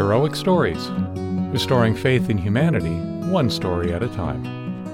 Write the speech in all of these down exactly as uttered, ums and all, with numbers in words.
Heroic Stories, restoring faith in humanity, one story at a time.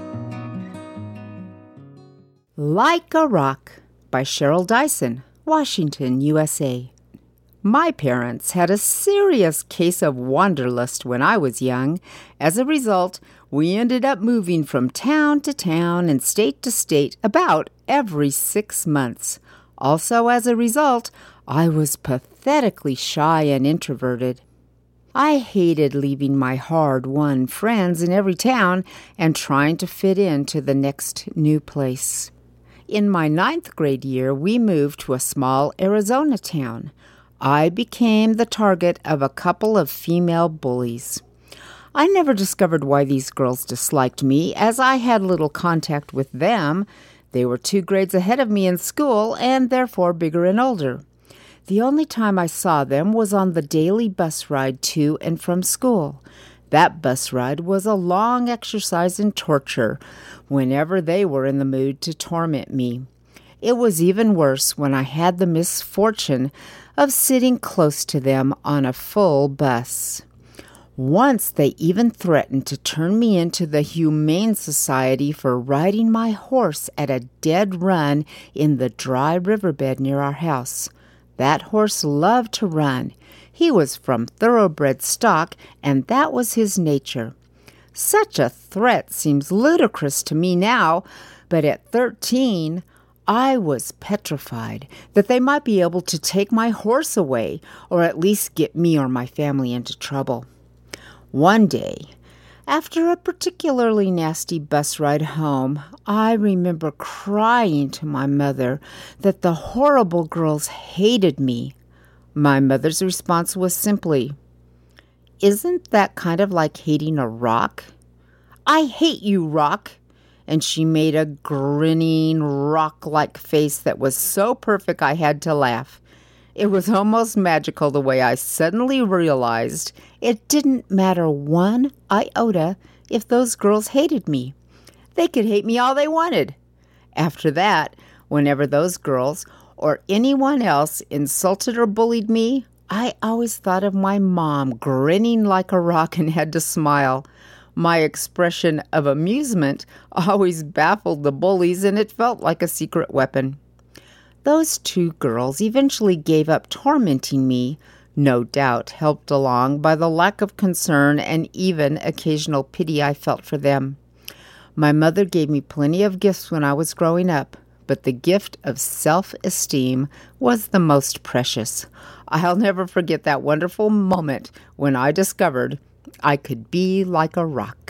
Like a Rock by Cheryl Dyson, Washington, U S A. My parents had a serious case of wanderlust when I was young. As a result, we ended up moving from town to town and state to state about every six months. Also, as a result, I was pathetically shy and introverted. I hated leaving my hard-won friends in every town and trying to fit into the next new place. In my ninth grade year, we moved to a small Arizona town. I became the target of a couple of female bullies. I never discovered why these girls disliked me, as I had little contact with them. They were two grades ahead of me in school and therefore bigger and older. The only time I saw them was on the daily bus ride to and from school. That bus ride was a long exercise in torture whenever they were in the mood to torment me. It was even worse when I had the misfortune of sitting close to them on a full bus. Once they even threatened to turn me into the Humane Society for riding my horse at a dead run in the dry riverbed near our house. That horse loved to run. He was from thoroughbred stock, and that was his nature. Such a threat seems ludicrous to me now, but at thirteen, I was petrified that they might be able to take my horse away, or at least get me or my family into trouble. One day, after a particularly nasty bus ride home, I remember crying to my mother that the horrible girls hated me. My mother's response was simply, "Isn't that kind of like hating a rock?" "I hate you, Rock!" And she made a grinning, rock-like face that was so perfect I had to laugh. It was almost magical the way I suddenly realized it didn't matter one iota if those girls hated me. They could hate me all they wanted. After that, whenever those girls or anyone else insulted or bullied me, I always thought of my mom grinning like a rock and had to smile. My expression of amusement always baffled the bullies, and it felt like a secret weapon. Those two girls eventually gave up tormenting me, no doubt helped along by the lack of concern and even occasional pity I felt for them. My mother gave me plenty of gifts when I was growing up, but the gift of self-esteem was the most precious. I'll never forget that wonderful moment when I discovered I could be like a rock.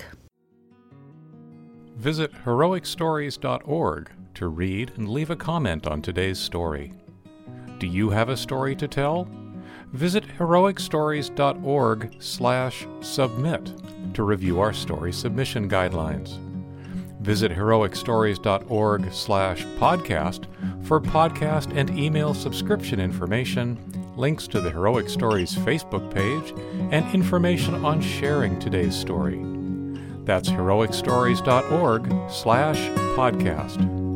Visit heroic stories dot org to read and leave a comment on today's story. Do you have a story to tell? Visit heroic stories dot org slash submit to review our story submission guidelines. Visit heroic stories dot org slash podcast for podcast and email subscription information, links to the Heroic Stories Facebook page, and information on sharing today's story. That's heroic stories dot org slash podcast.